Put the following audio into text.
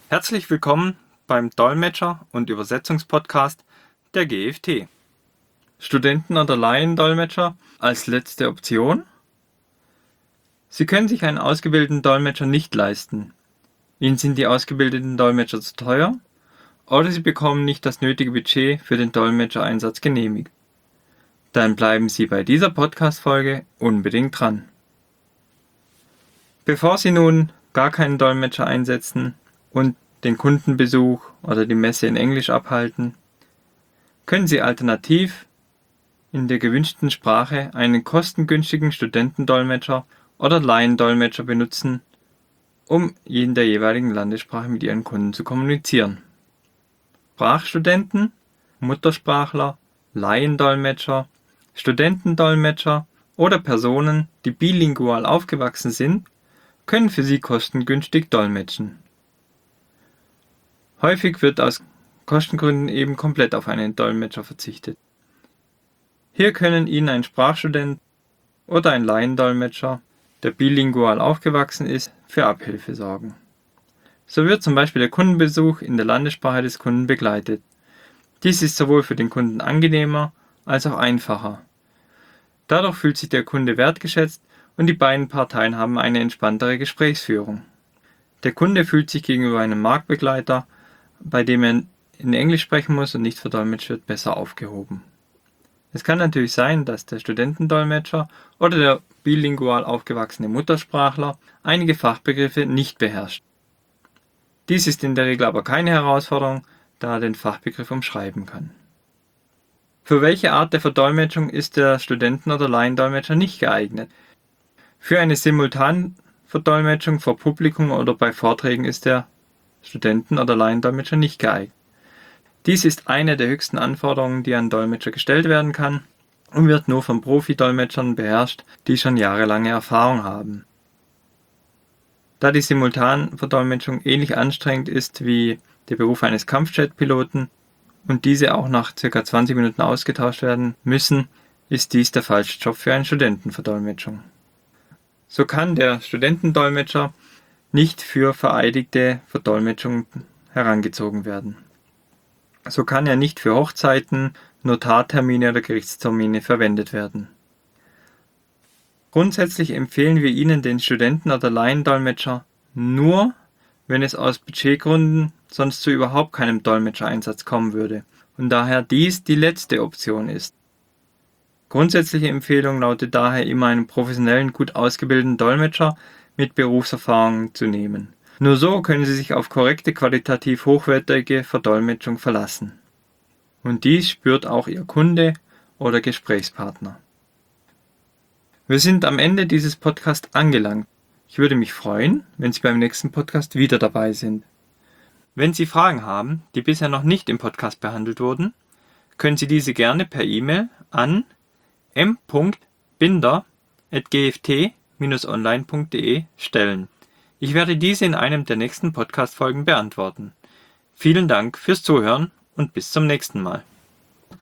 Herzlich willkommen beim Dolmetscher- und Übersetzungspodcast der GFT. Studenten- oder Laiendolmetscher als letzte Option. Sie können sich einen ausgebildeten Dolmetscher nicht leisten. Ihnen sind die ausgebildeten Dolmetscher zu teuer oder Sie bekommen nicht das nötige Budget für den Dolmetschereinsatz genehmigt. Dann bleiben Sie bei dieser Podcast-Folge unbedingt dran. Bevor Sie nun gar keinen Dolmetscher einsetzen und den Kundenbesuch oder die Messe in Englisch abhalten, können Sie alternativ in der gewünschten Sprache einen kostengünstigen Studentendolmetscher oder Laiendolmetscher benutzen, um in der jeweiligen Landessprache mit Ihren Kunden zu kommunizieren. Sprachstudenten, Muttersprachler, Laiendolmetscher, Studentendolmetscher oder Personen, die bilingual aufgewachsen sind, können für Sie kostengünstig dolmetschen. Häufig wird aus Kostengründen eben komplett auf einen Dolmetscher verzichtet. Hier können Ihnen ein Sprachstudent oder ein Laiendolmetscher, der bilingual aufgewachsen ist, für Abhilfe sorgen. So wird zum Beispiel der Kundenbesuch in der Landessprache des Kunden begleitet. Dies ist sowohl für den Kunden angenehmer als auch einfacher. Dadurch fühlt sich der Kunde wertgeschätzt und die beiden Parteien haben eine entspanntere Gesprächsführung. Der Kunde fühlt sich gegenüber einem Marktbegleiter, bei dem er in Englisch sprechen muss und nicht verdolmetscht wird, besser aufgehoben. Es kann natürlich sein, dass der Studentendolmetscher oder der bilingual aufgewachsene Muttersprachler einige Fachbegriffe nicht beherrscht. Dies ist in der Regel aber keine Herausforderung, da er den Fachbegriff umschreiben kann. Für welche Art der Verdolmetschung ist der Studenten- oder Laiendolmetscher nicht geeignet? Für eine Simultanverdolmetschung vor Publikum oder bei Vorträgen ist der Studenten- oder Laiendolmetscher nicht geeignet. Dies ist eine der höchsten Anforderungen, die an Dolmetscher gestellt werden kann und wird nur von Profi-Dolmetschern beherrscht, die schon jahrelange Erfahrung haben. Da die Simultanverdolmetschung ähnlich anstrengend ist wie der Beruf eines Kampfjet-Piloten und diese auch nach ca. 20 Minuten ausgetauscht werden müssen, ist dies der falsche Job für eine Studentenverdolmetschung. So kann der Studentendolmetscher nicht für vereidigte Verdolmetschung herangezogen werden. So kann er nicht für Hochzeiten, Notartermine oder Gerichtstermine verwendet werden. Grundsätzlich empfehlen wir Ihnen den Studenten- oder Laiendolmetscher nur, wenn es aus Budgetgründen sonst zu überhaupt keinem Dolmetschereinsatz kommen würde und daher dies die letzte Option ist. Grundsätzliche Empfehlung lautet daher immer einen professionellen, gut ausgebildeten Dolmetscher mit Berufserfahrung zu nehmen. Nur so können Sie sich auf korrekte, qualitativ hochwertige Verdolmetschung verlassen. Und dies spürt auch Ihr Kunde oder Gesprächspartner. Wir sind am Ende dieses Podcasts angelangt. Ich würde mich freuen, wenn Sie beim nächsten Podcast wieder dabei sind. Wenn Sie Fragen haben, die bisher noch nicht im Podcast behandelt wurden, können Sie diese gerne per E-Mail an m.binder@gft-online.de stellen. Ich werde diese in einem der nächsten Podcast-Folgen beantworten. Vielen Dank fürs Zuhören und bis zum nächsten Mal.